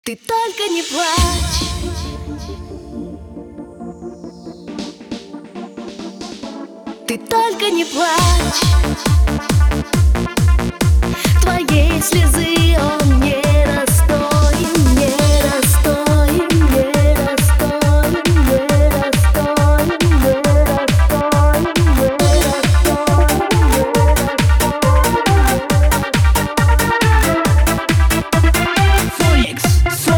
Ты только не плачь. Ты только не плачь. Твоей слезы он не расстоин, не расстоин, не расстоин, не расстоин, не расстоин, не расстоин.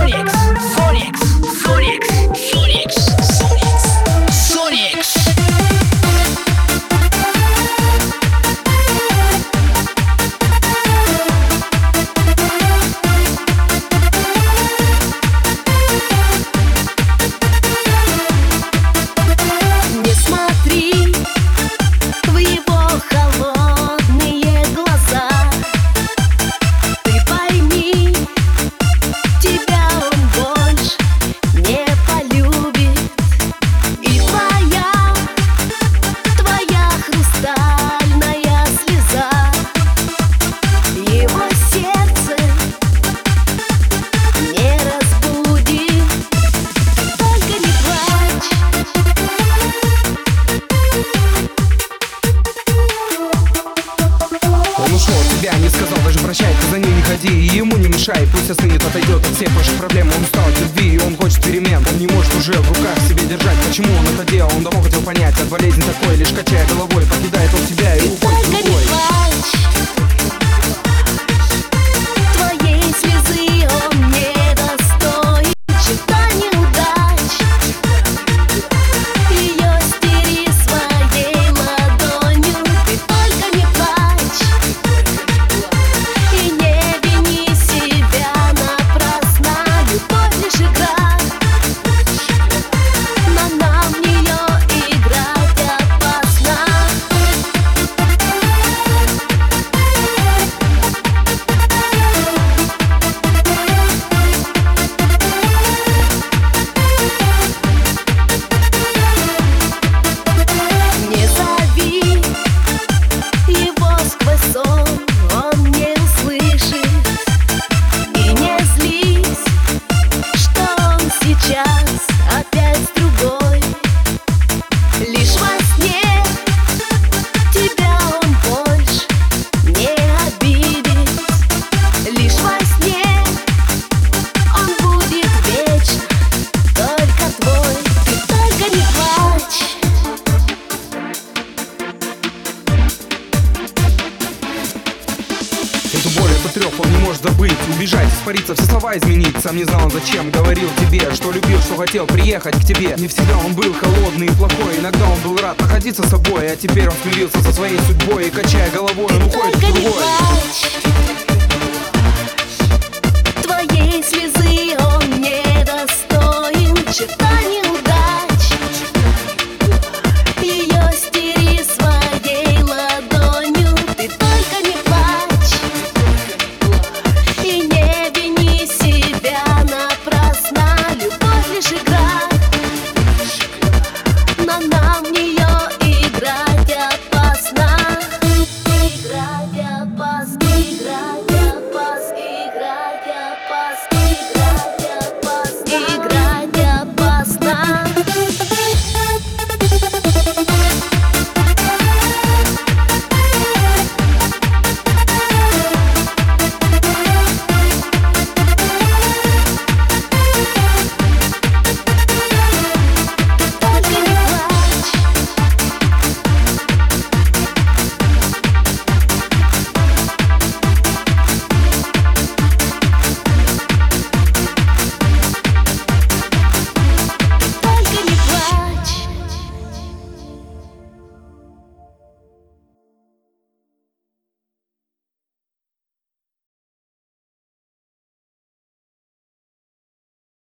Не сказал даже прощай, ты за ней не ходи и ему не мешай. Пусть остынет, отойдет от всех ваших проблем. Он устал от любви и он хочет перемен. Он не может уже в руках себе держать. Почему он это делал? Он давно хотел понять. От болезни такой, лишь качая головой, покидает он себя и уходит в другой. Твоей слезы он не достоин. Черта неудач. Ее стери своей ладонью. Ты только не плачь. И не вини себя напрасно. Любовь лишь игра, но нам в нее играть опасно. Не зови его сквозь сон, он не услышит. И не злись, что он сейчас опять с другой. Лишь во сне тебя он больше не обидит. Лишь во сне он будет вечно только твой. Ты только не плачь. Эту боль, этот трёп он не может забыть. Убежать, испариться, все слова изменить. Сам не знал он зачем, говорил тебе, что любил, что хотел приехать к тебе. Не всегда он был холодный и плохой. Иногда он был рад находиться с собой. А теперь он смирился со своей судьбой. И качая головой, он уходит в Только не другой. плачь.